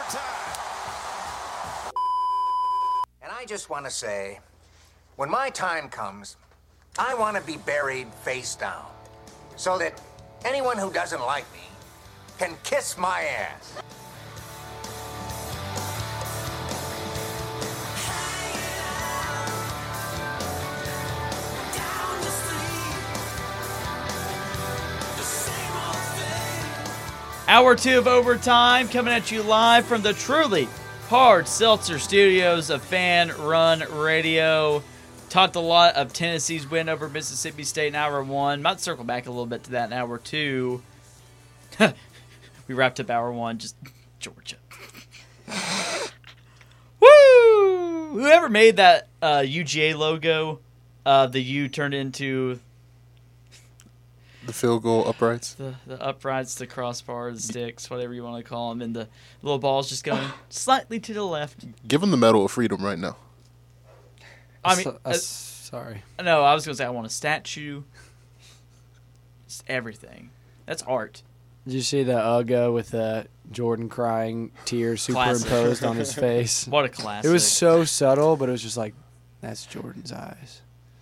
And I just want to say, when my time comes, I want to be buried face down, so that anyone who doesn't like me can kiss my ass. Hour 2 of Overtime coming at you live from the truly hard seltzer studios of Fan Run Radio. Talked a lot of Tennessee's win over Mississippi State in Hour 1. Might circle back a little bit to that in Hour 2. We wrapped up Hour 1, just Georgia. Woo! Whoever made that UGA logo, the U turned into... The field goal uprights? The uprights, the crossbar, the sticks, whatever you want to call them, and the little ball's just going slightly to the left. Give them the Medal of Freedom right now. I mean, sorry. No, I was going to say I want a statue. It's everything. That's art. Did you see the Uga with Jordan crying, tears superimposed on his face? What a classic. It was so subtle, but it was just like, that's Jordan's eyes.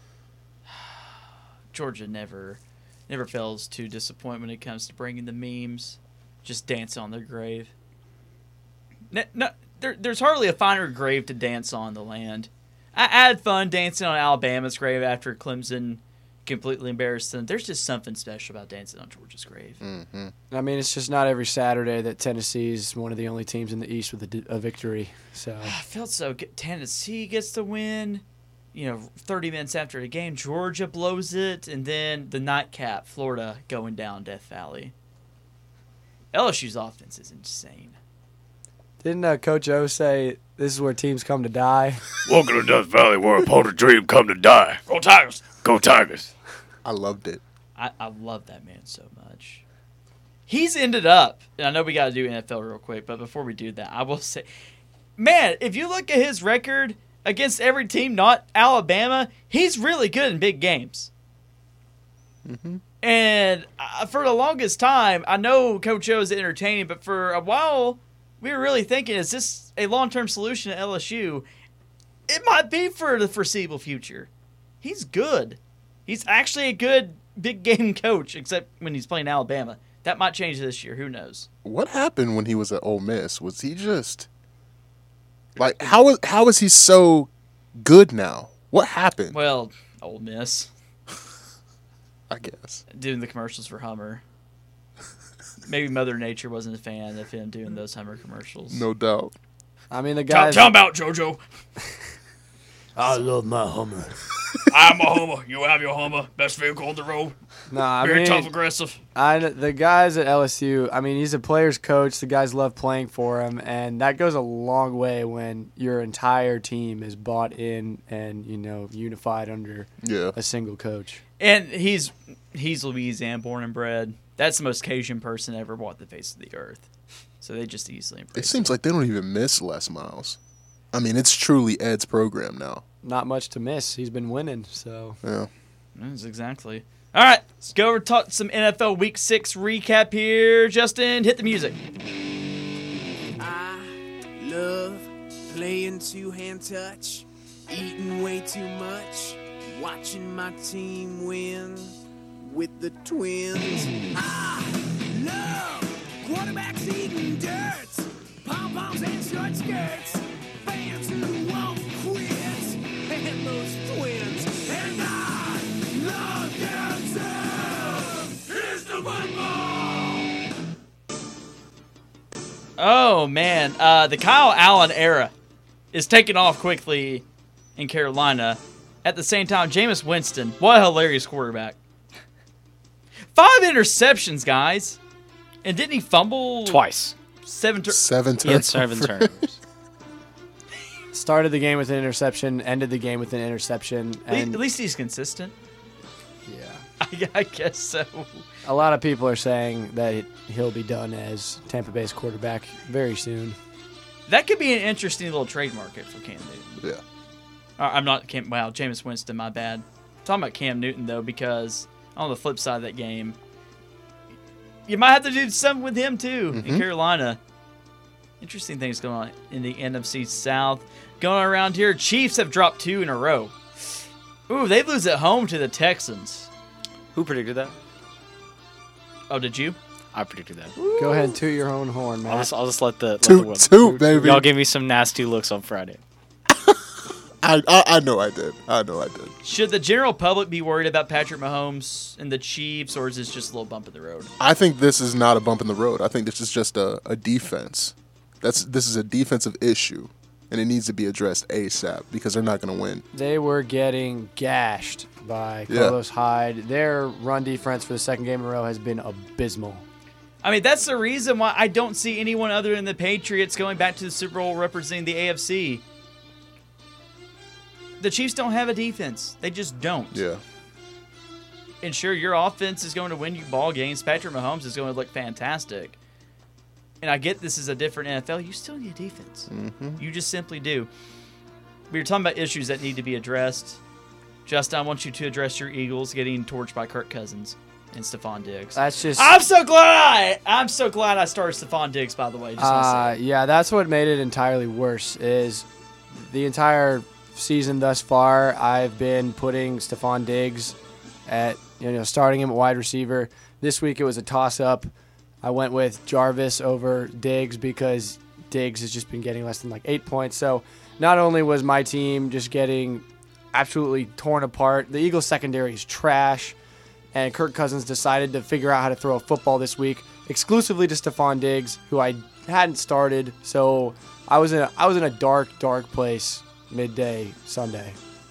Georgia never fails to disappoint when it comes to bringing the memes. Just dance on their grave. No, there's hardly a finer grave to dance on in the land. I had fun dancing on Alabama's grave after Clemson completely embarrassed them. There's just something special about dancing on Georgia's grave. Mm-hmm. I mean, it's just not every Saturday that Tennessee is one of the only teams in the East with a victory. So I felt so good. Tennessee gets the win. 30 minutes after the game, Georgia blows it, and then the nightcap, Florida going down Death Valley. LSU's offense is insane. Didn't Coach O say this is where teams come to die? Welcome to Death Valley, where upon a dream come to die. Go Tigers! Go Tigers! I loved it. I love that man so much. He's ended up, and I know we got to do NFL real quick, but before we do that, I will say, man, if you look at his record against every team not Alabama, he's really good in big games. Mm-hmm. And for the longest time, I know Coach O is entertaining, but for a while, we were really thinking, is this a long-term solution at LSU? It might be for the foreseeable future. He's good. He's actually a good big game coach, except when he's playing Alabama. That might change this year. Who knows? What happened when he was at Ole Miss? Was he just... Like, how is he so good now? What happened? Well, Ole Miss. I guess. Doing the commercials for Hummer. Maybe Mother Nature wasn't a fan of him doing those Hummer commercials. No doubt. I mean, the guys... Tell him about JoJo. I love my Hummer. I'm a Hummer. You have your Hummer. Best vehicle on the road. No, I Very mean, tough, aggressive. the guys at LSU, I mean, he's a player's coach. The guys love playing for him, and that goes a long way when your entire team is bought in and, unified under a single coach. And he's Louisiana born and bred. That's the most Cajun person ever walked the face of the earth. So they just easily embrace It seems like they don't even miss Les Miles. I mean, it's truly Ed's program now. Not much to miss. He's been winning, so. Yeah. That's exactly. All right, let's go over talk some NFL Week 6 recap here. Justin, hit the music. I love playing two-hand touch, eating way too much, watching my team win with the Twins. I love quarterbacks eating dirt, pom-poms and short skirts, fans who won't quit, and those Twins. And I love them too. Here's the football. Oh, man. The Kyle Allen era is taking off quickly in Carolina. At the same time, Jameis Winston, what a hilarious quarterback. 5 interceptions, guys. And didn't he fumble? Twice. 7 turnovers. He had 7 turnovers. Started the game with an interception, ended the game with an interception. And At least he's consistent. Yeah. I guess so. A lot of people are saying that he'll be done as Tampa Bay's quarterback very soon. That could be an interesting little trade market for Cam Newton. Yeah. I'm not Cam. Wow, Jameis Winston, my bad. I'm talking about Cam Newton, though, because on the flip side of that game, you might have to do something with him, too, in Carolina. Interesting things going on in the NFC South. Going on around here, Chiefs have dropped 2 in a row. Ooh, they lose at home to the Texans. Who predicted that? Oh, did you? I predicted that. Go ahead and toot your own horn, man. I'll just let the Toot, world. toot, baby. Y'all gave me some nasty looks on Friday. I know I did. Should the general public be worried about Patrick Mahomes and the Chiefs, or is this just a little bump in the road? I think this is not a bump in the road. I think this is just a defense. This is a defensive issue, and it needs to be addressed ASAP because they're not going to win. They were getting gashed by Yeah. Carlos Hyde. Their run defense for the second game in a row has been abysmal. I mean, that's the reason why I don't see anyone other than the Patriots going back to the Super Bowl representing the AFC. The Chiefs don't have a defense. They just don't. Yeah. And sure, your offense is going to win you ball games. Patrick Mahomes is going to look fantastic. And I get this is a different NFL. You still need a defense. Mm-hmm. You just simply do. We were talking about issues that need to be addressed. Justin, I want you to address your Eagles getting torched by Kirk Cousins and Stephon Diggs. That's just I'm so glad I started Stephon Diggs, by the way. Just wanna say. yeah, that's what made it entirely worse. Is the entire season thus far, I've been putting Stephon Diggs at starting him at wide receiver. This week it was a toss up. I went with Jarvis over Diggs because Diggs has just been getting less than 8 points. So not only was my team just getting absolutely torn apart, the Eagles secondary is trash, and Kirk Cousins decided to figure out how to throw a football this week exclusively to Stephon Diggs, who I hadn't started. So I was in a dark place midday Sunday.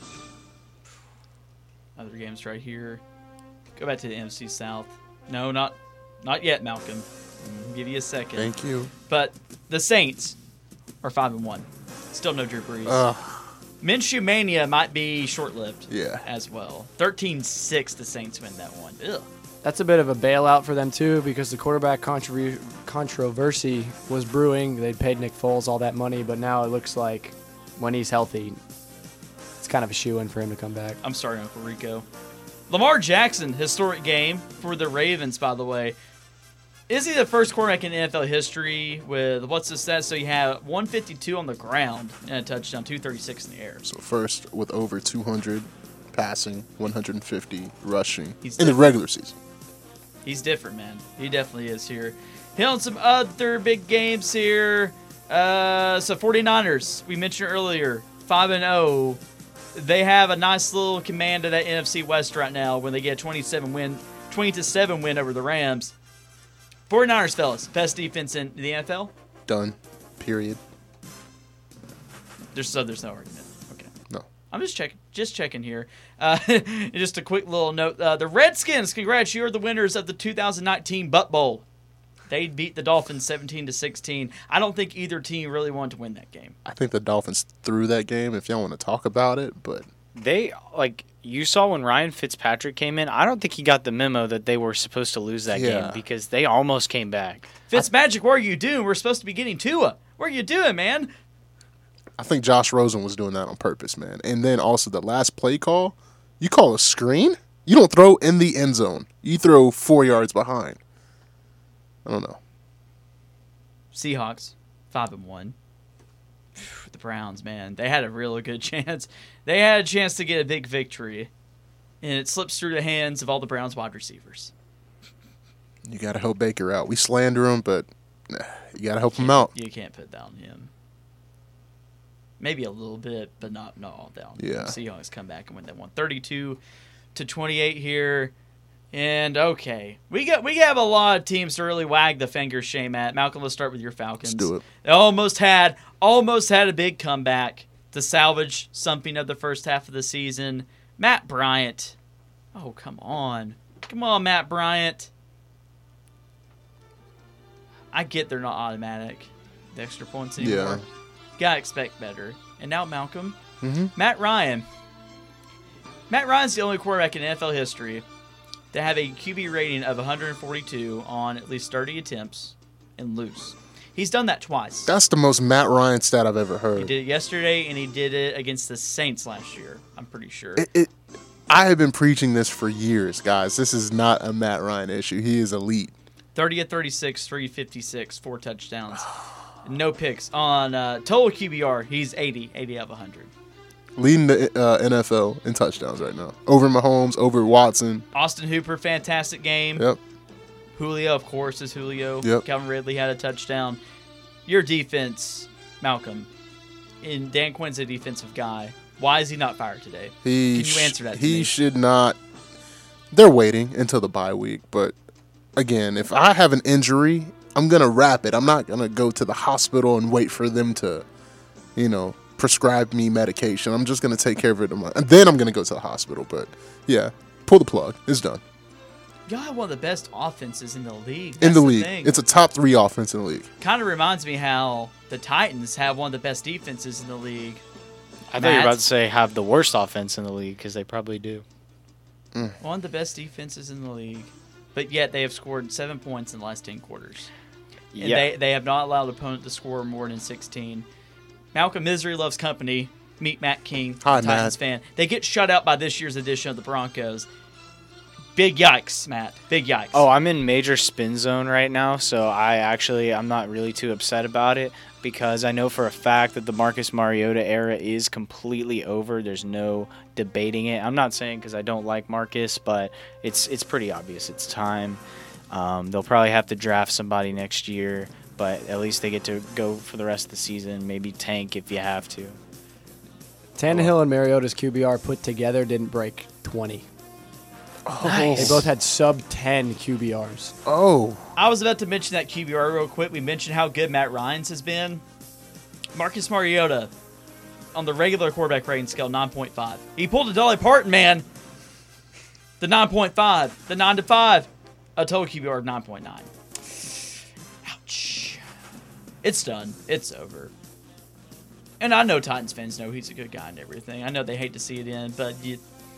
Other games right here. Go back to the NFC South. No, not yet, Malcolm. I'll give you a second. Thank you. But the Saints are 5-1. Still no Drew Brees. Minshew Mania might be short-lived. Yeah. As well. 13-6, the Saints win that one. Ugh. That's a bit of a bailout for them too, because the quarterback controversy was brewing. They paid Nick Foles all that money, but now it looks like when he's healthy, it's kind of a shoo-in for him to come back. I'm sorry, Uncle Rico. Lamar Jackson, historic game for the Ravens, by the way. Is he the first quarterback in NFL history with, what's the stat? So you have 152 on the ground and a touchdown, 236 in the air. So first with over 200 passing, 150 rushing He's in the regular season. He's different, man. He definitely is here. Hit on some other big games here. So 49ers, we mentioned earlier, 5-0. They have a nice little command of that NFC West right now when they get a 20-7 win over the Rams. 49ers, fellas, best defense in the NFL? Done. Period. There's no argument. Okay. No. I'm just checking here. Just a quick little note. The Redskins, congrats, you are the winners of the 2019 Butt Bowl. They beat the Dolphins 17-16. I don't think either team really wanted to win that game. I think the Dolphins threw that game if y'all want to talk about it, but You saw when Ryan Fitzpatrick came in, I don't think he got the memo that they were supposed to lose that game because they almost came back. Fitzmagic, what are you doing? We're supposed to be getting Tua. What are you doing, man? I think Josh Rosen was doing that on purpose, man. And then also the last play call, you call a screen? You don't throw in the end zone. You throw 4 yards behind. I don't know. Seahawks, 5-1. The Browns, man, they had a really good chance. They had a chance to get a big victory, and it slips through the hands of all the Browns wide receivers. You got to help Baker out. We slander him, but you got to help him out. You can't put down him. Maybe a little bit, but not all down. Yeah. Seahawks come back and win that one, 32-28 here. And okay, we have a lot of teams to really wag the finger shame at. Malcolm, let's start with your Falcons. Let's do it. They almost had a big comeback to salvage something of the first half of the season. Matt Bryant. Oh, come on, Matt Bryant. I get they're not automatic, the extra points anymore. Yeah. Gotta expect better. And now Malcolm, Mm-hmm. Matt Ryan. Matt Ryan's the only quarterback in NFL history to have a QB rating of 142 on at least 30 attempts and lose. He's done that twice. That's the most Matt Ryan stat I've ever heard. He did it yesterday, and he did it against the Saints last year, I'm pretty sure. I have been preaching this for years, guys. This is not a Matt Ryan issue. He is elite. 30 of 36, 356, 4 touchdowns. No picks. On total QBR, he's 80 out of 100. Leading the NFL in touchdowns right now. Over Mahomes, over Watson. Austin Hooper, fantastic game. Yep. Julio, of course, is Julio. Yep. Calvin Ridley had a touchdown. Your defense, Malcolm, and Dan Quinn's a defensive guy. Why is he not fired today? Can you answer that to He me? should not. They're waiting until the bye week. But, again, if I have an injury, I'm going to wrap it. I'm not going to go to the hospital and wait for them to, prescribe me medication. I'm just going to take care of it. And then I'm going to go to the hospital. But, yeah, pull the plug. It's done. Y'all have one of the best offenses in the league. In That's the league. thing. It's a top 3 offense in the league. Kind of reminds me how the Titans have one of the best defenses in the league. I thought you were Matt? about to say have the worst offense in the league because they probably do. One of the best defenses in the league. But yet they have scored 7 points in the last 10 quarters. And Yeah. they have not allowed opponent to score more than 16. Malcolm Misery loves company. Meet Matt King, Hi, Titans Matt. fan. They get shut out by this year's edition of the Broncos. Big yikes, Matt. Big yikes. Oh, I'm in major spin zone right now, so I'm not really too upset about it because I know for a fact that the Marcus Mariota era is completely over. There's no debating it. I'm not saying because I don't like Marcus, but it's pretty obvious. It's time. They'll probably have to draft somebody next year, but at least they get to go for the rest of the season. Maybe tank if you have to. Tannehill and Mariota's QBR put together didn't break 20. Nice. They both had sub-10 QBRs. Oh. I was about to mention that QBR real quick. We mentioned how good Matt Ryan's has been. Marcus Mariota, on the regular quarterback rating scale, 9.5. He pulled a Dolly Parton, man. The 9.5. The 9 to 5. A total QBR of 9.9. Ouch. It's done. It's over. And I know Titans fans know he's a good guy and everything. I know they hate to see it in, but you've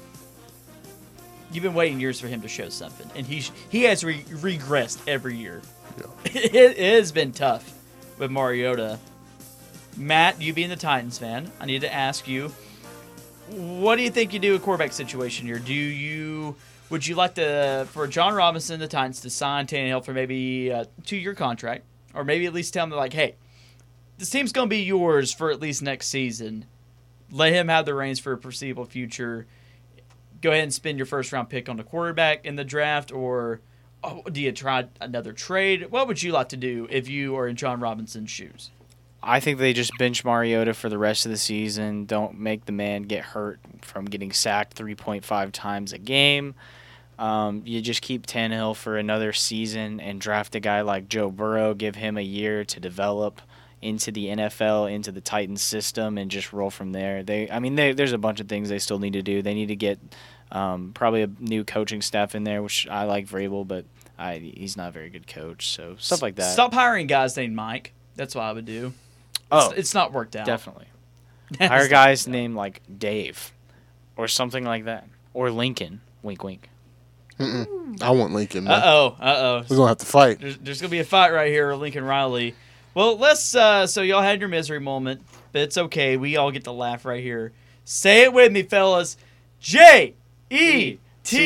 been waiting years for him to show something, and he has regressed every year. Yeah. It has been tough with Mariota. Matt, you being the Titans fan, I need to ask you, what do you think you do a quarterback situation here? Would you like for John Robinson, the Titans, to sign Tannehill for maybe a 2-year contract, or maybe at least tell him like, hey, this team's going to be yours for at least next season. Let him have the reins for a foreseeable future. Go ahead and spend your first-round pick on the quarterback in the draft, or do you try another trade? What would you like to do if you are in John Robinson's shoes? I think they just bench Mariota for the rest of the season. Don't make the man get hurt from getting sacked 3.5 times a game. You just keep Tannehill for another season and draft a guy like Joe Burrow. Give him a year to develop into the NFL, into the Titans system, and just roll from there. There's a bunch of things they still need to do. They need to get probably a new coaching staff in there, which I like Vrabel, but he's not a very good coach. So stuff like that. Stop hiring guys named Mike. That's what I would do. It's not worked out. Definitely. Hire guys named like Dave or something like that. Or Lincoln. Wink, wink. I want Lincoln, man. Uh-oh. We're going to have to fight. There's going to be a fight right here with Lincoln Riley. Well, so y'all had your misery moment, but it's okay. We all get to laugh right here. Say it with me, fellas. J-E-T-S.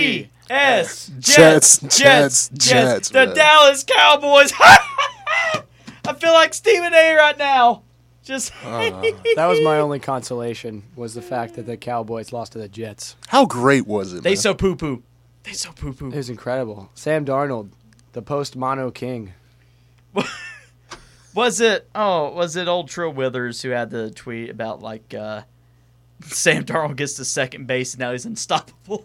Jets. The man. Dallas Cowboys. I feel like Stephen A right now. Just That was my only consolation, was the fact that the Cowboys lost to the Jets. How great was it, they man? so poo-poo. It was incredible. Sam Darnold, the post-mono king. Was it old Trill Withers who had the tweet about like Sam Darnold gets to second base and now he's unstoppable?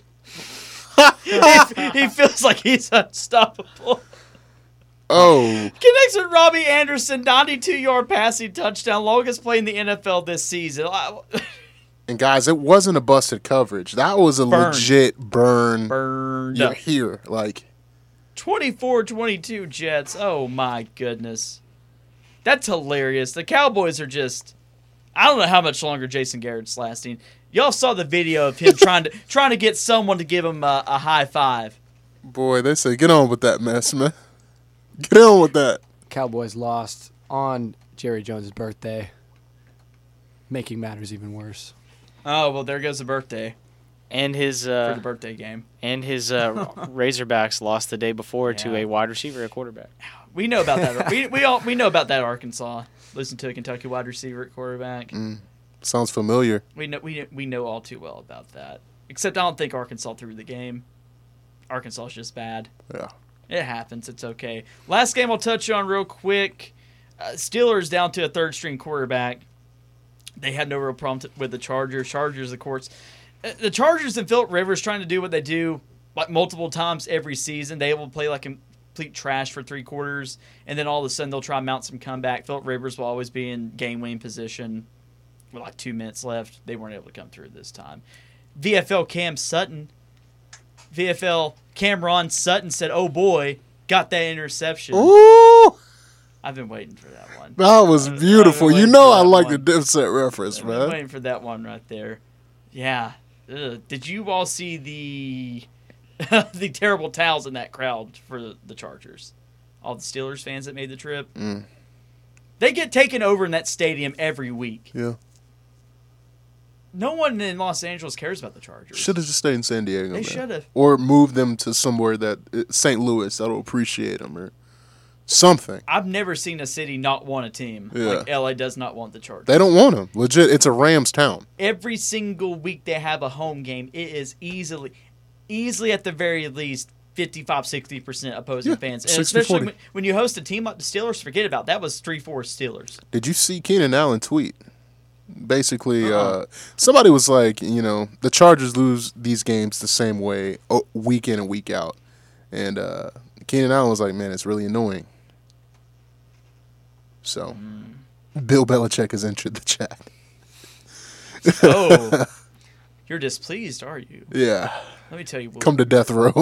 he feels like he's unstoppable. Oh. Connects with Robbie Anderson, 92-yard passing touchdown, longest play in the NFL this season. And guys, it wasn't a busted coverage. That was a legit burn. Burned. You're here. Like 24-22 Jets. Oh my goodness. That's hilarious. The Cowboys are just, I don't know how much longer Jason Garrett's lasting. Y'all saw the video of him trying to get someone to give him a high five. Boy, they say get on with that mess, man. Get on with that. Cowboys lost on Jerry Jones' birthday, making matters even worse. Oh, well, there goes the birthday. And his for the birthday game. Razorbacks lost the day before to Yeah. a wide receiver, a quarterback. We know about that. we know about that Arkansas. Listen to a Kentucky wide receiver at quarterback. Sounds familiar. We know all too well about that. Except I don't think Arkansas threw the game. Arkansas is just bad. Yeah. It happens. It's okay. Last game I'll touch on real quick. Steelers down to a third-string quarterback. They had no real problem with the Chargers. Chargers, of course. The Chargers and Philip Rivers trying to do what they do like multiple times every season. They will play like complete trash for 3 quarters, and then all of a sudden they'll try and mount some comeback. Philip Rivers will always be in game-winning position with like 2 minutes left. They weren't able to come through this time. VFL Cameron Sutton said, "Oh boy, got that interception." Ooh, I've been waiting for that one. that was beautiful. waiting You know for I that like one. the Dipset reference, I've been man. waiting for that one right there. Yeah. Ugh. Did you all see the the terrible towels in that crowd for the Chargers? All the Steelers fans that made the trip. They get taken over in that stadium every week. Yeah. No one in Los Angeles cares about the Chargers. Should have just stayed in San Diego. They man. should have. Or moved them to somewhere St. Louis that'll appreciate them or something. I've never seen a city not want a team. Yeah. Like LA does not want the Chargers. They don't want them. Legit, it's a Rams town. Every single week they have a home game. It is easily at the very least 55-60% opposing Yeah, fans. And 60-40. especially when you host a team like the Steelers, forget about that was 3-4 Steelers. Did you see Keenan Allen tweet? Basically, somebody was like, the Chargers lose these games the same way week in and week out. And Keenan Allen was like, man, it's really annoying. So, Bill Belichick has entered the chat. Oh, you're displeased, are you? Yeah. Let me tell you what. Come to death row.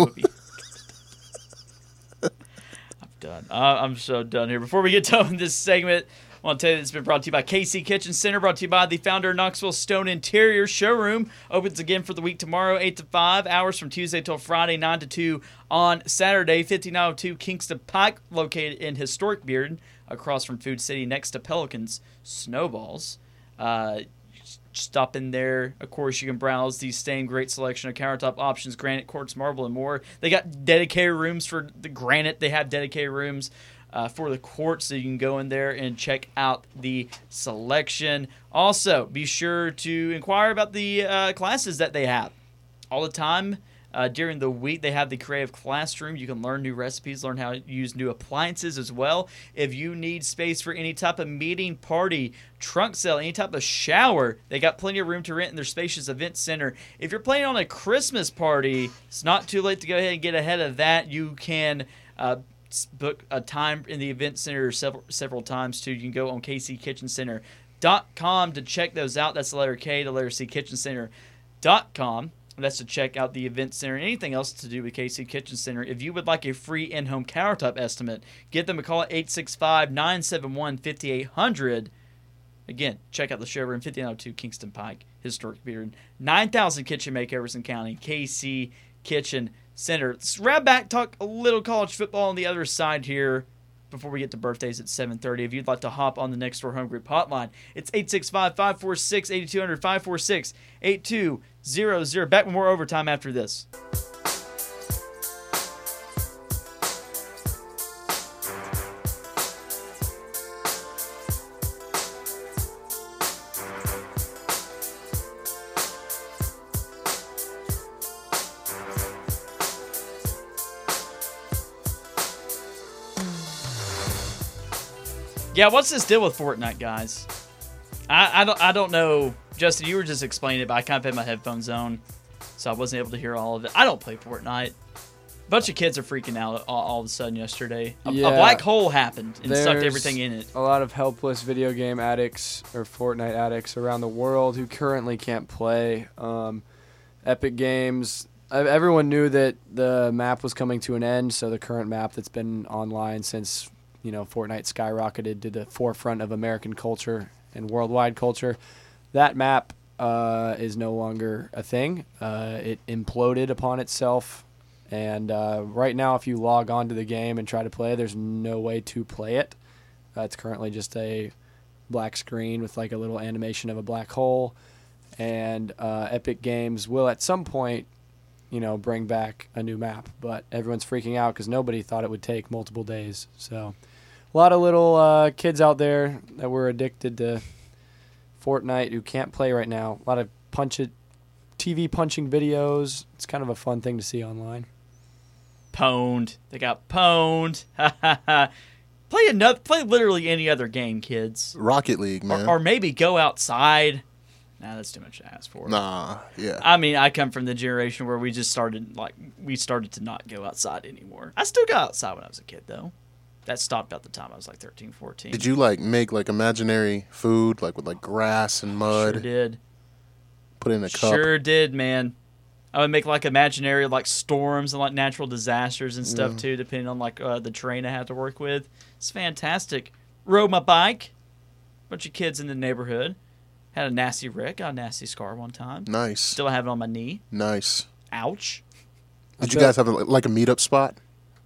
I'm done. I'm so done here. Before we get done with this segment, I want to tell you that it's been brought to you by KC Kitchen Center, brought to you by the founder of Knoxville Stone Interior Showroom. Opens again for the week tomorrow, 8 to 5, hours from Tuesday till Friday, 9 to 2 on Saturday, 5902 Kingston Pike, located in historic Bearden, across from Food City, next to Pelicans Snowballs. Stop in there. Of course, you can browse the same great selection of countertop options, granite, quartz, marble, and more. They got dedicated rooms for the granite. They have dedicated rooms for the quartz, so you can go in there and check out the selection. Also, be sure to inquire about the classes that they have. All the time during the week, they have the Creative Classroom. You can learn new recipes, learn how to use new appliances as well. If you need space for any type of meeting, party, trunk sale, any type of shower, they got plenty of room to rent in their spacious event center. If you're planning on a Christmas party, it's not too late to go ahead and get ahead of that. You can book a time in the event center several times too. You can go on kckitchencenter.com to check those out. That's the letter K, the letter C, kitchencenter.com. That's to check out the event center and anything else to do with KC Kitchen Center. If you would like a free in-home countertop estimate, give them a call at 865-971-5800. Again, check out the showroom, 5902 Kingston Pike, historic Bearden. 9,000 kitchen makeovers in county, KC Kitchen Center. Let's wrap back, talk a little college football on the other side here before we get to birthdays at 7:30. If you'd like to hop on the Next Door Home Group hotline, it's 865-546-8200, 546-8200. Back with more overtime after this. Yeah, what's this deal with Fortnite, guys? I don't know. Justin, you were just explaining it, but I kind of had my headphones on, so I wasn't able to hear all of it. I don't play Fortnite. A bunch of kids are freaking out all of a sudden yesterday. A black hole happened and sucked There's everything in it. A lot of helpless video game addicts or Fortnite addicts around the world who currently can't play. Epic Games, everyone knew that the map was coming to an end, so the current map that's been online since Fortnite skyrocketed to the forefront of American culture and worldwide culture, that map is no longer a thing. It imploded upon itself, and right now if you log on to the game and try to play, there's no way to play it. It's currently just a black screen with like a little animation of a black hole. and Epic Games will at some point, bring back a new map. But everyone's freaking out because nobody thought it would take multiple days. So a lot of little kids out there that were addicted to Fortnite who can't play right now. A lot of TV punching videos. It's kind of a fun thing to see online. Pwned. They got pwned. Play literally any other game, kids. Rocket League, man. Or maybe go outside. Nah, that's too much to ask for. Nah, yeah. I mean, I come from the generation where we started to not go outside anymore. I still got outside when I was a kid, though. That stopped about the time I was like 13, 14. Did you make imaginary food with grass and mud? Sure did. Put it in a cup. Sure did, man. I would make imaginary storms and natural disasters and stuff too, depending on the terrain I had to work with. It's fantastic. Rode my bike. Bunch of kids in the neighborhood. Had a nasty wreck. Got a nasty scar one time. Nice. Still have it on my knee. Nice. Ouch. Did you guys have a meetup spot?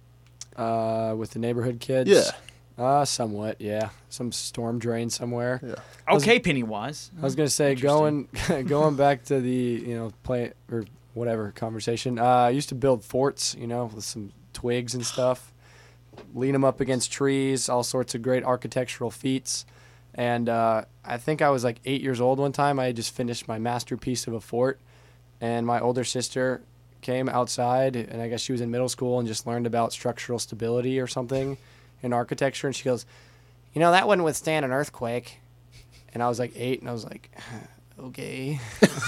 With the neighborhood kids? Yeah. Somewhat, yeah. Some storm drain somewhere. Yeah. Okay, Pennywise. I was gonna say going back to the play or whatever conversation. I used to build forts, with some twigs and stuff, lean them up against trees, all sorts of great architectural feats. And I think I was 8 years old one time. I had just finished my masterpiece of a fort, and my older sister came outside, and I guess she was in middle school and just learned about structural stability or something in architecture, and she goes, that wouldn't withstand an earthquake. And I was 8, and I was like, okay.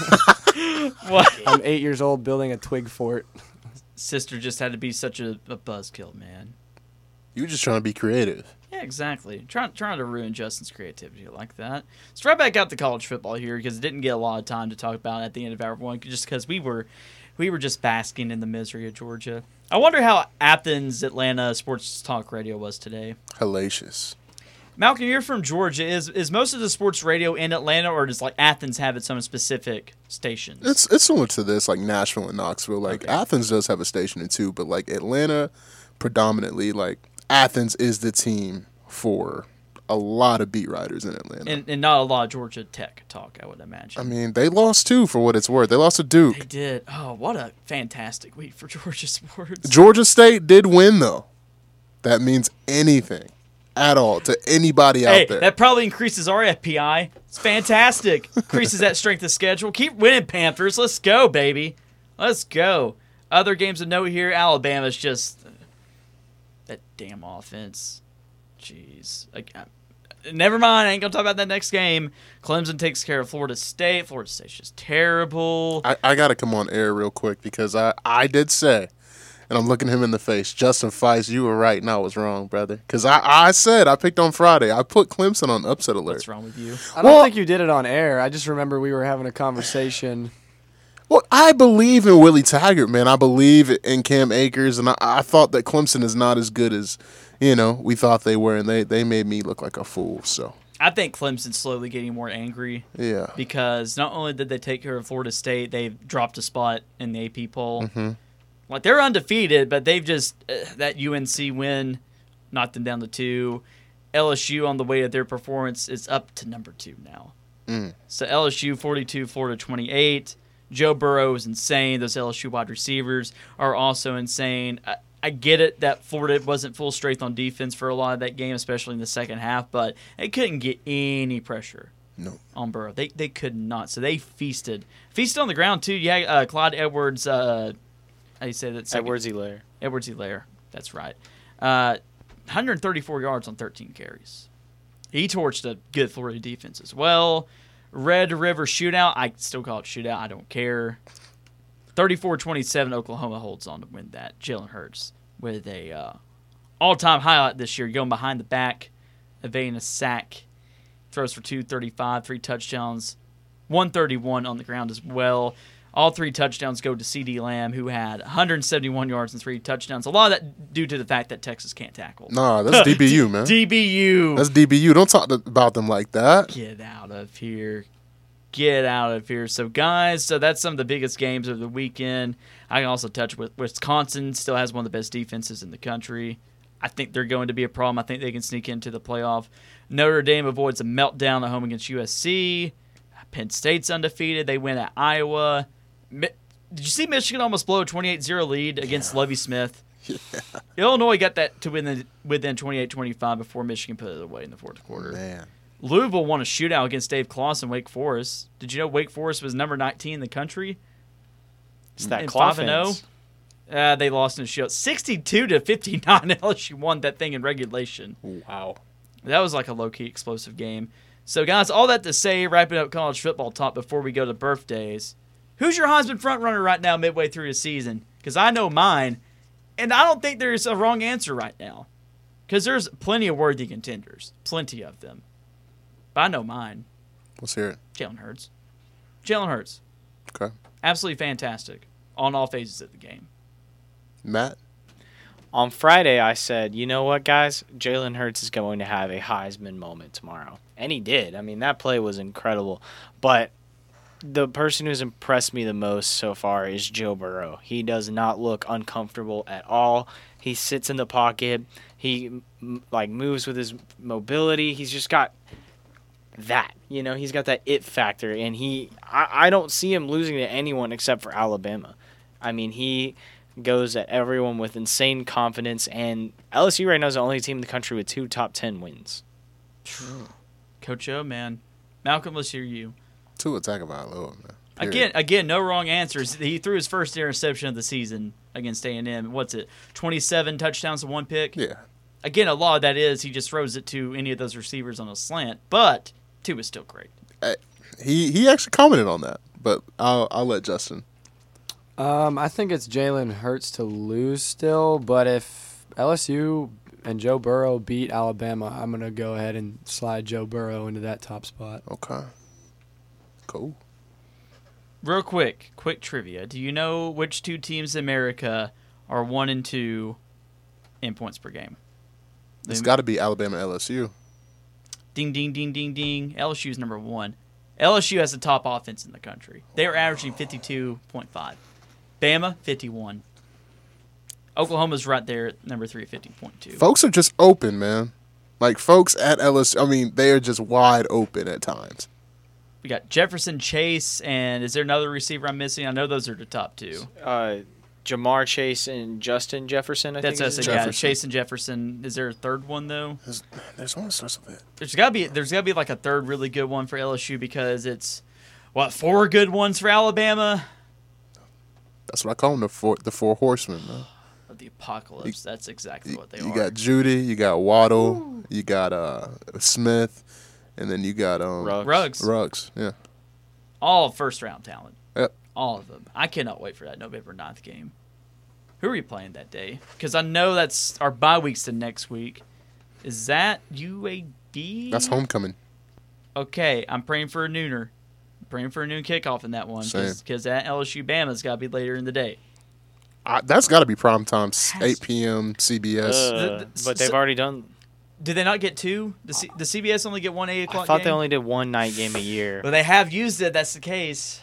What? I'm 8 years old building a twig fort. Sister just had to be such a buzzkill, man. You were just trying to be creative. Yeah, exactly. Trying to ruin Justin's creativity like that. Let's right back out to college football here because it didn't get a lot of time to talk about at the end of hour one just because we were just basking in the misery of Georgia. I wonder how Athens, Atlanta Sports Talk Radio was today. Hellacious. Malcolm, you're from Georgia. Is most of the sports radio in Atlanta, or does Athens have its own specific stations? It's similar to this, Nashville and Knoxville. Okay. Athens does have a station too, but Atlanta predominantly, Athens is the team for a lot of beat writers in Atlanta. And not a lot of Georgia Tech talk, I would imagine. I mean, they lost too, for what it's worth. They lost to Duke. They did. Oh, what a fantastic week for Georgia sports. Georgia State did win, though. That means anything at all to anybody out there. That probably increases our FPI. It's fantastic. Increases that strength of schedule. Keep winning, Panthers. Let's go, baby. Let's go. Other games of note here, Alabama's just that damn offense. Jeez. Never mind. I ain't going to talk about that next game. Clemson takes care of Florida State. Florida State's just terrible. I got to come on air real quick because I did say, and I'm looking him in the face, Justin Feist, you were right and I was wrong, brother. Because I said, I picked on Friday. I put Clemson on upset alert. What's wrong with you? I don't think you did it on air. I just remember we were having a conversation. Well, I believe in Willie Taggart, man. I believe in Cam Akers, and I thought that Clemson is not as good as, we thought they were, and they made me look like a fool. So I think Clemson's slowly getting more angry. Yeah. Because not only did they take care of Florida State, they've dropped a spot in the AP poll. Mm-hmm. They're undefeated, but they've just that UNC win knocked them down to 2. LSU on the way of their performance is up to number 2 now. So LSU 42, Florida 28. Joe Burrow is insane. Those LSU wide receivers are also insane. I get it that Florida wasn't full strength on defense for a lot of that game, especially in the second half, but they couldn't get any pressure on Burrow. They could not. So they feasted. Feasted on the ground, too. Yeah, Clyde Edwards, how do you say that? Edwards-Helaire. Edwards-Helaire. That's right. 134 yards on 13 carries. He torched a good Florida defense as well. Red River shootout. I still call it shootout. I don't care. 34-27, Oklahoma holds on to win that. Jalen Hurts with a all-time highlight this year, going behind the back, evading a sack. Throws for 235, 3 touchdowns, 131 on the ground as well. All 3 touchdowns go to CeeDee Lamb, who had 171 yards and 3 touchdowns. A lot of that due to the fact that Texas can't tackle. Nah, that's DBU, man. DBU. That's DBU. Don't talk about them like that. Get out of here. Get out of here. So, guys, that's some of the biggest games of the weekend. I can also touch with Wisconsin. Still has one of the best defenses in the country. I think they're going to be a problem. I think they can sneak into the playoff. Notre Dame avoids a meltdown at home against USC. Penn State's undefeated. They win at Iowa. Did you see Michigan almost blow a 28-0 lead against Lovie Smith? Yeah. Illinois got that to within 28-25 before Michigan put it away in the fourth quarter. Man. Louisville won a shootout against Dave Clawson, Wake Forest. Did you know Wake Forest was number 19 in the country? It's that And Clawfins. 5-0. They lost in the shootout. 62-59. LSU won that thing in regulation. Wow. That was like a low-key explosive game. So, guys, all that to say, wrapping up college football talk before we go to birthdays. Who's your Heisman frontrunner right now midway through the season? Because I know mine, and I don't think there's a wrong answer right now. Because there's plenty of worthy contenders. Plenty of them. But I know mine. Let's hear it. Jalen Hurts. Jalen Hurts. Okay. Absolutely fantastic on all phases of the game. Matt? On Friday, I said, you know what, guys? Jalen Hurts is going to have a Heisman moment tomorrow. And he did. I mean, that play was incredible. But the person who's impressed me the most so far is Joe Burrow. He does not look uncomfortable at all. He sits in the pocket. He, moves with his mobility. He's just got that. You know, he's got that it factor. And I don't see him losing to anyone except for Alabama. I mean, he goes at everyone with insane confidence, and LSU right now is the only team in the country with 2 top 10 wins. Coach O, man. Malcolm, let's hear you. Tua Tagovailoa, man. Again, no wrong answers. He threw his first interception of the season against A&M. What's it? 27 touchdowns and 1 pick? Yeah. Again, a lot of that is he just throws it to any of those receivers on a slant, but Tua's still great. He actually commented on that, but I'll let Justin. I think it's Jalen Hurts to lose still, but if LSU and Joe Burrow beat Alabama, I'm going to go ahead and slide Joe Burrow into that top spot. Okay. Cool. Real quick trivia. Do you know which 2 teams in America are 1 and 2 in points per game? It's got to be Alabama LSU. Ding, ding, ding, ding, ding. LSU's number 1. LSU has the top offense in the country. They are averaging 52.5. Bama, 51. Oklahoma's right there at number 3 at 50.2. Folks are just open, man. Like, folks at LSU, I mean, they are just wide open at times. We got Jefferson, Chase, and is there another receiver I'm missing? I know those are the top 2. Jamar Chase and Justin Jefferson, I think. That's is us. Yeah, Jefferson. Chase and Jefferson. Is there a third one though? There's one that starts with it. There's gotta be like a third really good one for LSU because it's 4 good ones for Alabama. That's what I call them, the four horsemen, man. Of the apocalypse. That's exactly what they are. You got Judy, you got Waddle, you got Smith, and then you got Ruggs. Yeah. All first round talent. Yep. All of them. I cannot wait for that November 9th game. Who are we playing that day? Because I know that's our bye week's the next week. Is that UAB? That's homecoming. Okay, I'm praying for a nooner. I'm praying for a noon kickoff in that one. Because that LSU Bama's got to be later in the day. That's got to be prime time, 8 p.m. CBS. But they've already done. Did they not get 2? The CBS only get 1 8 o'clock I thought game? they only did 1 night game a year. Well, they have used it. That's the case.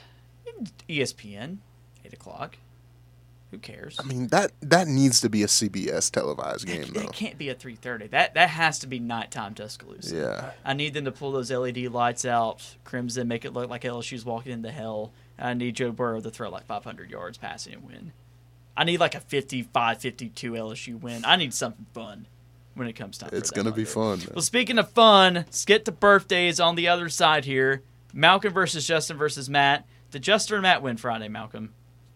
ESPN, 8 o'clock. Who cares? I mean, that needs to be a CBS televised game, though. It can't be a 3:30. That has to be nighttime Tuscaloosa. Yeah. I need them to pull those LED lights out, crimson, make it look like LSU's walking into hell. I need Joe Burrow to throw like 500 yards passing and win. I need like a 55-52 LSU win. I need something fun when it comes time. It's going to be fun, man. Well, speaking of fun, let's get to birthdays on the other side here. Malcolm versus Justin versus Matt. Did Justin or Matt win Friday, Malcolm?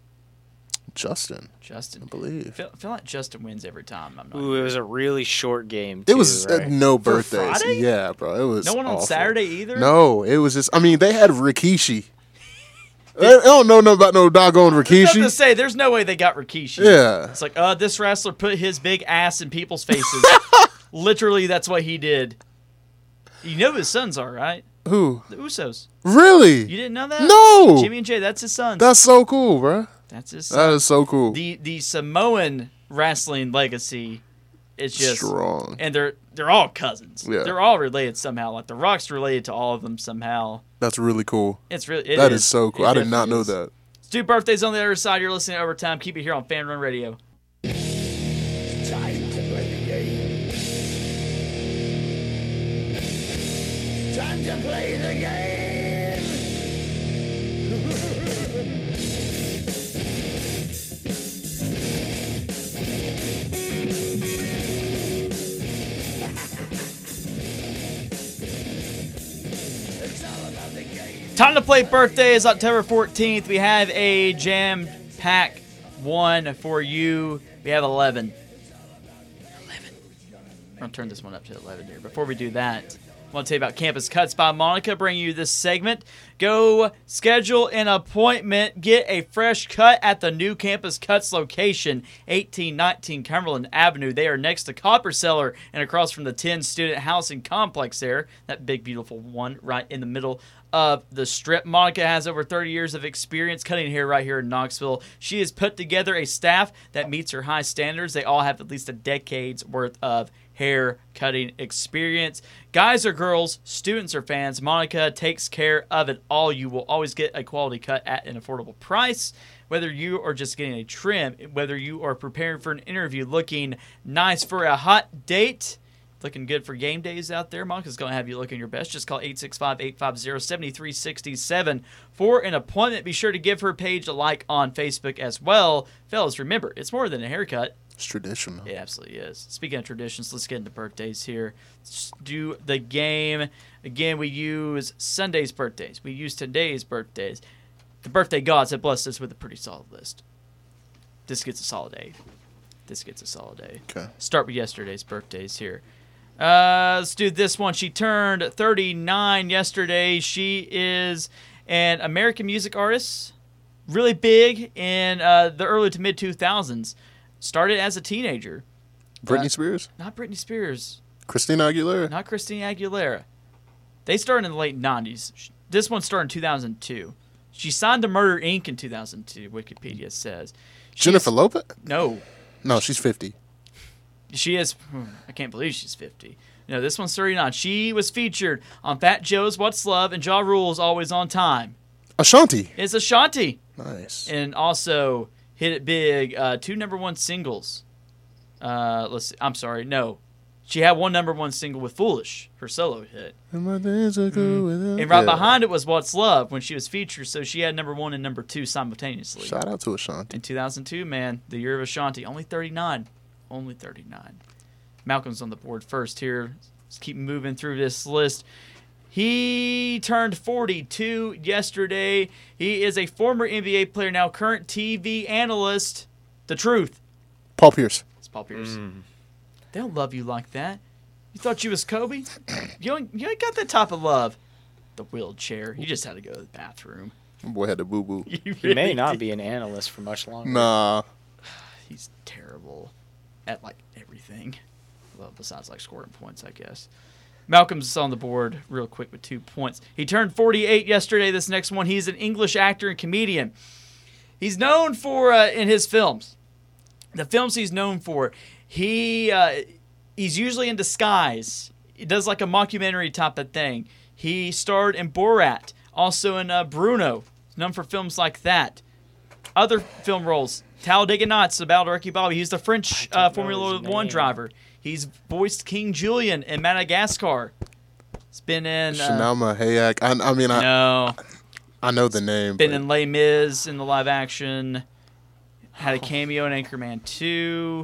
Justin, I believe. feel like Justin wins every time. I'm not. Ooh, it was a really short game, It too, was right? no birthdays. Friday? Yeah, bro. It was No one on awful. Saturday either? No, it was just, I mean, they had Rikishi. I don't know nothing about no doggone I was about to Rikishi. say, there's no way they got Rikishi. Yeah. It's like, this wrestler put his big ass in people's faces. Literally, that's what he did. You know who his sons are, right? Who? The Usos. Really? You didn't know that? No. Jimmy and Jay, that's his sons. That's so cool, bro. That's his That son. is so cool. The Samoan wrestling legacy is just strong. and they're all cousins. Yeah. They're all related somehow. Like The Rock's related to all of them somehow. That's really cool. It's really That is so cool. It I did not definitely know is. that. Let's do birthdays on the other side. You're listening to Overtime. Keep it here on Fan Run Radio. Time to play the game. Time to play the game. Time to play birthdays, October 14th. We have a jam-packed one for you. We have 11. I'm going to turn this one up to 11 here. Before we do that, I want to tell you about Campus Cuts by Monica, bringing you this segment. Go schedule an appointment. Get a fresh cut at the new Campus Cuts location, 1819 Cumberland Avenue. They are next to Copper Cellar and across from the 10 student housing complex there. That big, beautiful one right in the middle of the strip. Monica has over 30 years of experience cutting hair right here in Knoxville. She has put together a staff that meets her high standards. They all have at least a decade's worth of hair cutting experience. Guys or girls, students or fans, Monica takes care of it all. You will always get a quality cut at an affordable price. Whether you are just getting a trim, whether you are preparing for an interview, looking nice for a hot date, looking good for game days out there, Monica's going to have you looking your best. Just call 865-850-7367 for an appointment. Be sure to give her page a like on Facebook as well. Fellas, remember, it's more than a haircut. It's traditional. It absolutely is. Speaking of traditions, let's get into birthdays here. Let's do the game. Again, we use Sunday's birthdays. We use today's birthdays. The birthday gods have blessed us with a pretty solid list. This gets a solid A. This gets a solid A. Okay. Start with yesterday's birthdays here. Let's do this one. She turned 39 yesterday. She is an American music artist, really big in the early to mid 2000s. Started as a teenager. Britney Spears? Not Britney Spears. Christina Aguilera? Not Christina Aguilera. They started in the late 90s. This one started in 2002. She signed to Murder Inc. in 2002, Wikipedia says. Jennifer Lopez? No. No, she's 50. She is. I can't believe she's 50. No, this one's 39. She was featured on Fat Joe's What's Love and Ja Rule's Always on Time. Ashanti. It's Ashanti. Nice. And also hit it big. 2 number 1 singles. Let's see. I'm sorry. No. She had 1 number 1 single with Foolish, her solo hit. And my days are good without And right you. behind it was What's Love when she was featured, so she had number 1 and number 2 simultaneously. Shout out to Ashanti. In 2002, man, the year of Ashanti. Only 39. Only 39. Malcolm's on the board first here. Let's keep moving through this list. He turned 42 yesterday. He is a former NBA player, now current TV analyst. The truth. Paul Pierce. It's Paul Pierce. They don't love you like that. You thought you was Kobe? You ain't got that type of love. The wheelchair. You just had to go to the bathroom. My boy had a boo-boo. He may not be an analyst for much longer. Nah. He's terrible at, like, everything. Well, besides, like, scoring points, I guess. Malcolm's on the board real quick with 2 points. He turned 48 yesterday. This next one, he's an English actor and comedian. He's known for, in his films, the films he's known for, he's usually in disguise. He does, like, a mockumentary type of thing. He starred in Borat, also in Bruno, known for films like that. Other film roles, Talladega Nights, about Ricky Bobby. He's the French Formula One driver. He's voiced King Julian in Madagascar. He's been in... Shanama Hayek. I know the name. Been in Les Mis in the live action. Had a cameo in Anchorman 2.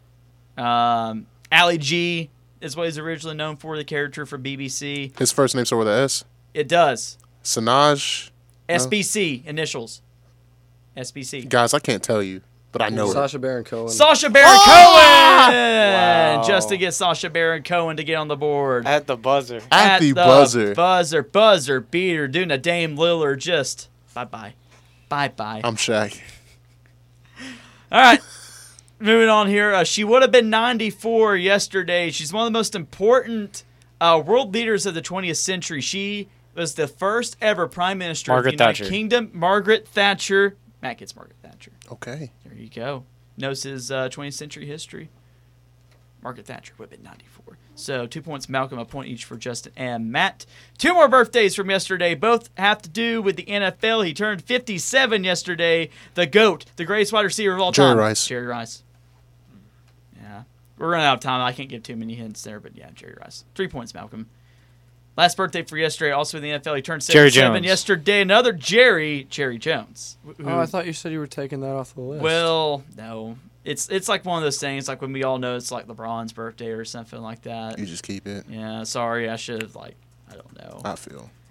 Ali G is what he's originally known for, the character from BBC. His first name starts with an S? It does. Sanaj? SBC, initials. SBC. Guys, I can't tell you, but I know Sacha Baron Cohen. Sacha Baron Cohen! Wow. Just to get Sacha Baron Cohen to get on the board. At the buzzer. At the buzzer. Buzzer beater. Doing a Dame Lillard just bye-bye. Bye-bye. I'm Shaq. All right. Moving on here. She would have been 94 yesterday. She's one of the most important world leaders of the 20th century. She was the first ever prime minister of the United Kingdom. Margaret Thatcher. Matt gets Margaret Thatcher. Okay. There you go. Knows his 20th century history. Margaret Thatcher would have been 94. So 2 points, Malcolm, a point each for Justin and Matt. 2 more birthdays from yesterday. Both have to do with the NFL. He turned 57 yesterday. The GOAT, the greatest wide receiver of all time. Jerry Rice. Yeah. We're running out of time. I can't give too many hints there, but yeah, Jerry Rice. 3 points, Malcolm. Last birthday for yesterday, also in the NFL. He turned 77 yesterday. Another Jerry Jones. Oh, I thought you said you were taking that off the list. Well, no. It's like one of those things, like when we all know it's like LeBron's birthday or something like that. You just keep it. Yeah, sorry. I should have, I don't know. I feel.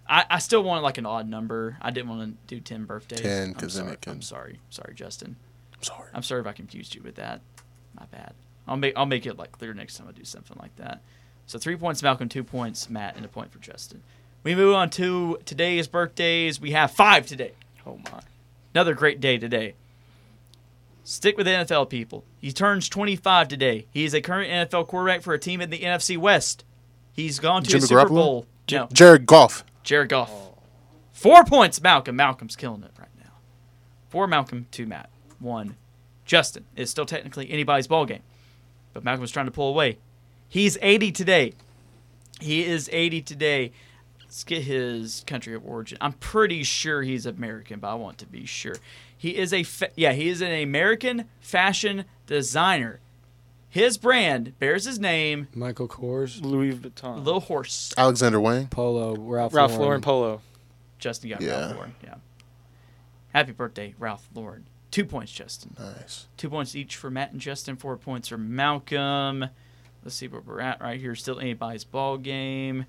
I still wanted like an odd number. I didn't want to do 10 birthdays. 10, 'cause then I'm it can- sorry, Justin. Sorry. I'm sorry if I confused you with that. My bad. I'll make it like clear next time I do something like that. So 3 points, Malcolm. 2 points, Matt, and a point for Justin. We move on to today's birthdays. We have 5 today. Oh my. Another great day today. Stick with the NFL, people. He turns 25 today. He is a current NFL quarterback for a team in the NFC West. He's gone to Jimmy a Super Garoppolo? Bowl. No, Jared Goff. Jared Goff. 4 points, Malcolm. Malcolm's killing it right now. 4, Malcolm. 2, Matt. 1, Justin. It's still technically anybody's ball game, but Malcolm was trying to pull away. He's 80 today. He is 80 today. Let's get his country of origin. I'm pretty sure he's American, but I want to be sure. He is he is an American fashion designer. His brand bears his name, Michael Kors, Louis Vuitton. Little Horse. Alexander Wang. Polo, Ralph Lauren Polo. Justin got Yeah. Ralph Lauren. Yeah. Happy birthday, Ralph Lauren. 2 points, Justin. Nice. 2 points each for Matt and Justin. 4 points for Malcolm. Let's see where we're at right here. Still anybody's ball game.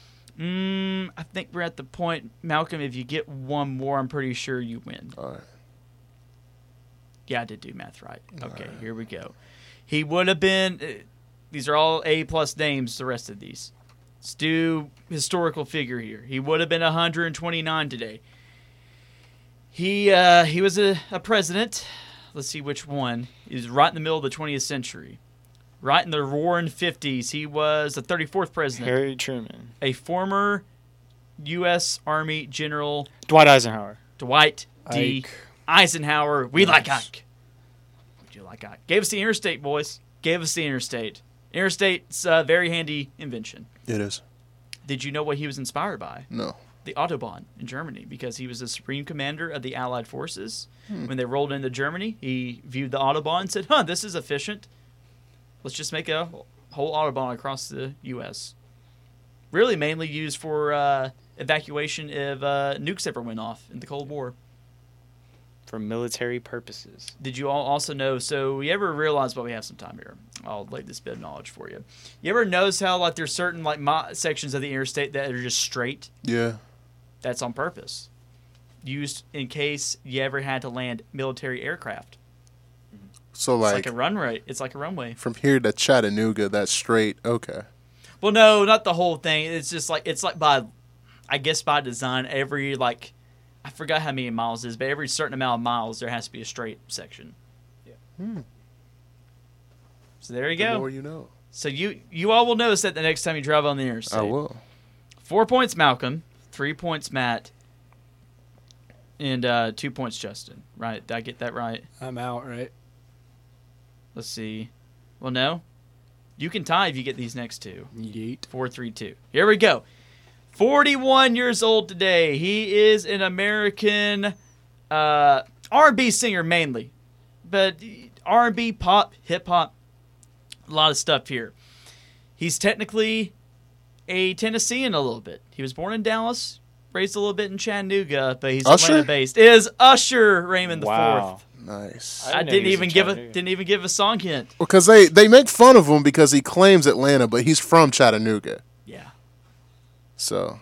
I think we're at the point, Malcolm, if you get one more, I'm pretty sure you win. All right. Yeah, I did do math right. Okay, here we go. He would have been, these are all A-plus names, the rest of these. Let's do historical figure here. He would have been 129 today. He was a president. Let's see which one. He was right in the middle of the 20th century. Right in the roaring 50s. He was the 34th president. Harry Truman. A former U.S. Army General Dwight Eisenhower. Dwight D. Ike. Eisenhower. We like Nice. Ike. We do like Ike. Gave us the interstate, boys. Gave us the interstate. Interstate's a very handy invention. It is. Did you know what he was inspired by? No. The Autobahn in Germany, because he was the supreme commander of the Allied forces. When they rolled into Germany, he viewed the Autobahn and said, this is efficient. Let's just make a whole Autobahn across the U.S. Really mainly used for evacuation if nukes ever went off in the Cold War. For military purposes. Did you all also know, so you ever realize, well, we have some time here. I'll lay this bit of knowledge for you. You ever notice how like there's certain like sections of the interstate that are just straight? Yeah. That's on purpose. Used in case you ever had to land military aircraft. So It's like, like a runway. It's like a runway. from here to Chattanooga, that's straight. Okay. Well, no, not the whole thing. It's just like by design. Every like, I forgot how many miles it is, but every certain amount of miles there has to be a straight section. Yeah. So there you The go. more you know. So you all will notice that the next time you drive on the interstate. I will. 4 points, Malcolm. 3 points, Matt. And 2 points, Justin. Right? Did I get that right? I'm out, right? Let's see. Well, no. You can tie if you get these next two. Yeet. 4, 3, 2. Here we go. 41 years old today. He is an American R&B singer mainly. But R&B, pop, hip-hop, a lot of stuff here. He's technically a Tennessean a little bit. He was born in Dallas, raised a little bit in Chattanooga, but he's Usher? Atlanta-based. Is Usher Raymond Wow. IV. Nice. I know didn't he was even in give Chattanooga. didn't even give a song hint. Because they make fun of him because he claims Atlanta, but he's from Chattanooga. Yeah. So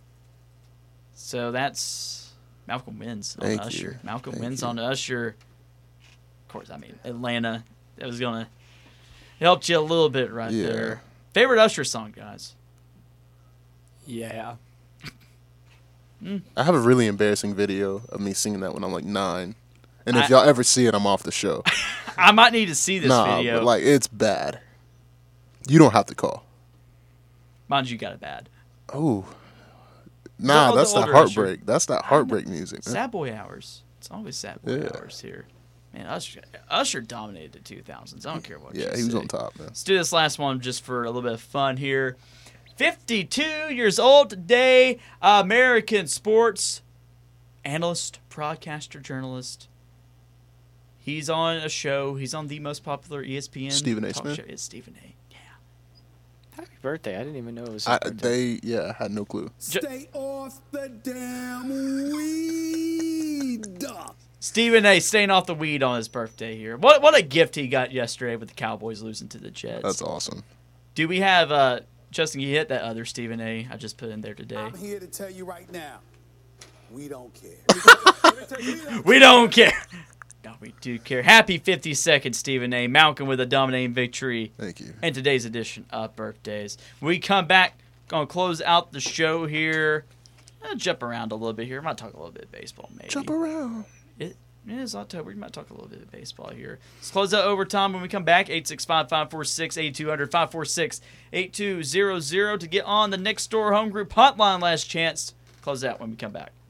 So that's Malcolm wins on Thank Usher. you. Malcolm Thank wins you. on Usher. Of course, I mean Atlanta. That was gonna help you a little bit right Yeah. there. Favorite Usher song, guys? Yeah. I have a really embarrassing video of me singing that when I'm like 9. And if I- y'all ever see it, I'm off the show. I might need to see this video. but like it's bad. You don't have to call. Mind you, got it bad. Oh. Nah, The that's that older Usher. heartbreak. That's that heartbreak music. man. Sad boy hours. It's always sad boy Yeah. hours here. Man, Usher dominated the 2000s. I don't care what. Yeah, you he was say. on top, man. Let's do this last one just for a little bit of fun here. 52 years old today, American sports analyst, broadcaster, journalist. He's on a show. He's on the most popular ESPN Stephen A. talk Smith? show. It's Stephen A. Yeah. Happy birthday. I didn't even know it was his birthday. I had no clue. Stay off the damn weed. Stephen A. staying off the weed on his birthday here. What a gift he got yesterday with the Cowboys losing to the Jets. That's awesome. Do we have Justin, you hit that other Stephen A. I just put in there today. I'm here to tell you right now, we don't care. We don't care. No, we do care. Happy 52nd, Stephen A. Malcolm with a dominating victory. Thank you. In today's edition of Birthdays. When we come back, going to close out the show here. I'll jump around a little bit here. I might talk a little bit of baseball, maybe. Jump around. It is October. We might talk a little bit of baseball here. Let's close out overtime when we come back. 865-546-8200, 546-8200 to get on the Next Door Home Group hotline. Last chance. Close out when we come back.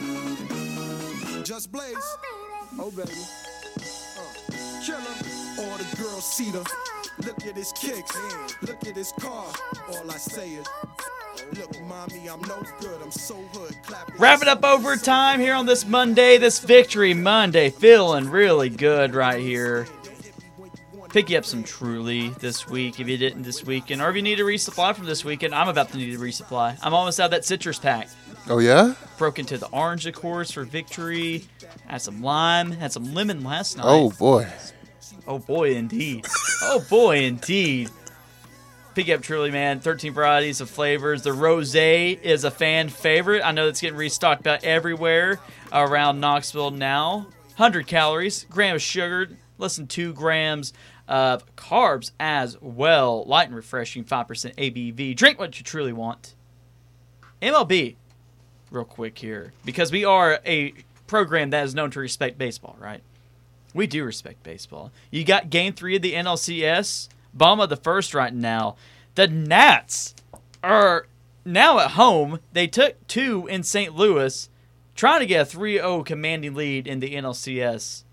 Just Blaze. Oh, baby. Killer. All the girls see the. Look at his kicks. Look at his car. All I say is, look, mommy, I'm no good. I'm so hood. Clap. Wrap it up overtime here on this Monday, this Victory Monday. Feeling really good right here. Pick you up some Truly this week if you didn't this weekend. Or if you need a resupply from this weekend, I'm about to need a resupply. I'm almost out of that citrus pack. Oh, yeah? Broke into the orange, of course, for Victory. Had some lime. Had some lemon last night. Oh, boy. Oh, boy, indeed. Oh, boy, indeed. Pick up Truly, man. 13 varieties of flavors. The Rosé is a fan favorite. I know it's getting restocked about everywhere around Knoxville now. 100 calories, gram of sugar, less than 2 grams of carbs as well. Light and refreshing, 5% ABV. Drink what you truly want. MLB, real quick here, because we are a program that is known to respect baseball, right? We do respect baseball. You got Game 3 of the NLCS. Bottom of the first right now. The Nats are now at home. They took 2 in St. Louis, trying to get a 3-0 commanding lead in the NLCS.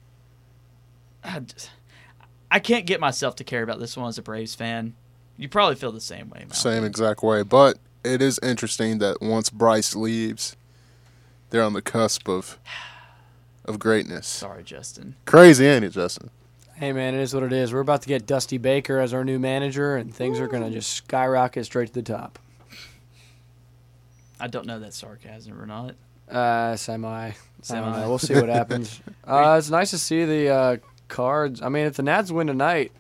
I can't get myself to care about this one as a Braves fan. You probably feel the same way, Malcolm. Same exact way. But it is interesting that once Bryce leaves, they're on the cusp of greatness. Sorry, Justin. Crazy, ain't it, Justin? Hey, man, it is what it is. We're about to get Dusty Baker as our new manager, and things are going to just skyrocket straight to the top. I don't know that sarcasm or not. Semi. I don't know. We'll see what happens. It's nice to see the Cards. I mean, if the Nats win tonight,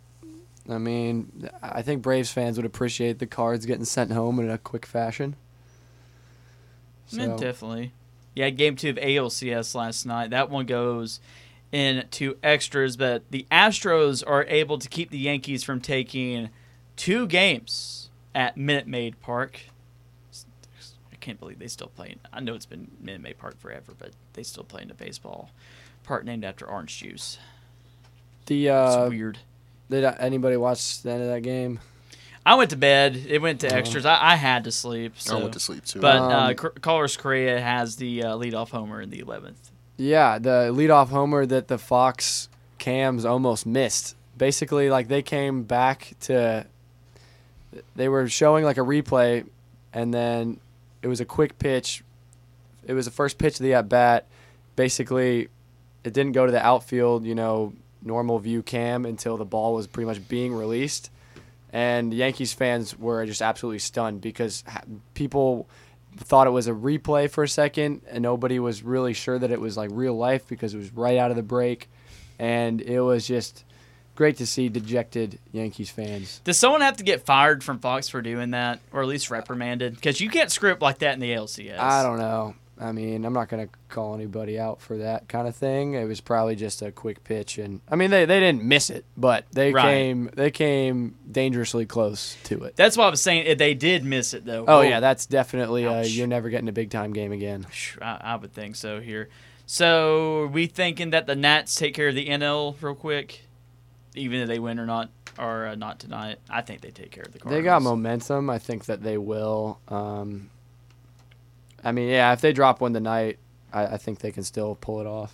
I think Braves fans would appreciate the Cards getting sent home in a quick fashion. So. Definitely. Yeah, Game 2 of ALCS last night. That one goes into extras, but the Astros are able to keep the Yankees from taking 2 games at Minute Maid Park. I can't believe they still play. I know it's been Minute Maid Park forever, but they still play in a baseball park named after orange juice. It's weird. Did anybody watch the end of that game? I went to bed. It went to extras. I had to sleep. So. I went to sleep, too. But Carlos Correa has the leadoff homer in the 11th. Yeah, the leadoff homer that the Fox cams almost missed. Basically, like, they came back to – they were showing, like, a replay, and then it was a quick pitch. It was the first pitch of the at-bat. Basically, it didn't go to the outfield, normal view cam until the ball was pretty much being released. And Yankees fans were just absolutely stunned because people thought it was a replay for a second, and nobody was really sure that it was like real life because it was right out of the break. And it was just great to see dejected Yankees fans. Does someone have to get fired from Fox for doing that, or at least reprimanded? Because you can't script like that in the ALCS. I don't know. I'm not going to call anybody out for that kind of thing. It was probably just a quick pitch, and they didn't miss it, but they came dangerously close to it. That's what I was saying. They did miss it though. Oh yeah, that's definitely you're never getting a big time game again. I would think so here. So are we thinking that the Nats take care of the NL real quick, even if they win or not tonight? I think they take care of the Cardinals. They got momentum. I think that they will. If they drop one tonight, I think they can still pull it off.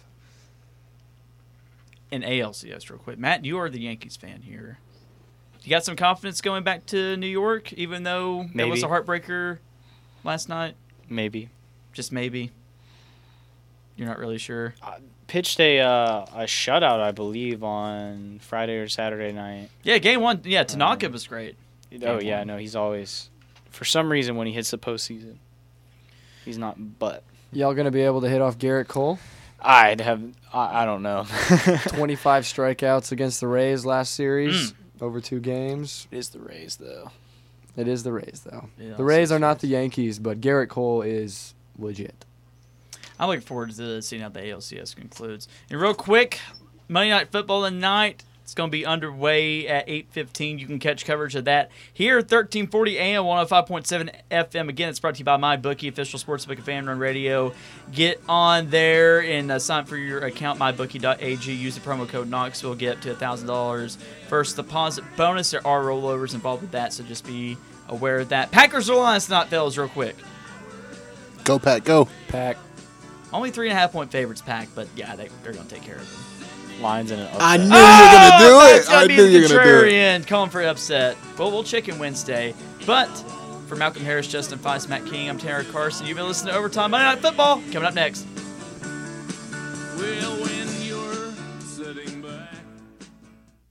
In ALCS, real quick. Matt, you are the Yankees fan here. You got some confidence going back to New York, even though there was a heartbreaker last night? Maybe. Just maybe? You're not really sure? Pitched a shutout, I believe, on Friday or Saturday night. Yeah, Game 1. Yeah, Tanaka was great. He's always... For some reason, when he hits the postseason... He's not, but y'all gonna be able to hit off Garrett Cole? I don't know. 25 strikeouts against the Rays last series over 2 games. It is the Rays though. It is the Rays, though. Yeah, The Rays are not the Yankees, but Garrett Cole is legit. I'm looking forward to seeing how the ALCS concludes. And real quick, Monday Night Football tonight. It's going to be underway at 8:15. You can catch coverage of that here, 1340 AM, 105.7 FM. Again, it's brought to you by MyBookie, official sportsbook and fan run radio. Get on there and sign up for your account, mybookie.ag. Use the promo code Knoxville. Get up to $1,000 first deposit bonus. There are rollovers involved with that, so just be aware of that. Packers or Lions tonight, fellas, real quick. Go, Pack, go. Pack. Only 3.5-point favorites, Pack, but yeah, they're going to take care of them. Lions in an upset. I knew you were going to do it. That's gotta I be knew the you were going to do it. contrarian calling for upset. Well, we'll chicken Wednesday. But for Malcolm Harris, Justin Feist, Matt King, I'm Tanner Carson. You've been listening to Overtime Monday Night Football. Coming up next. Well,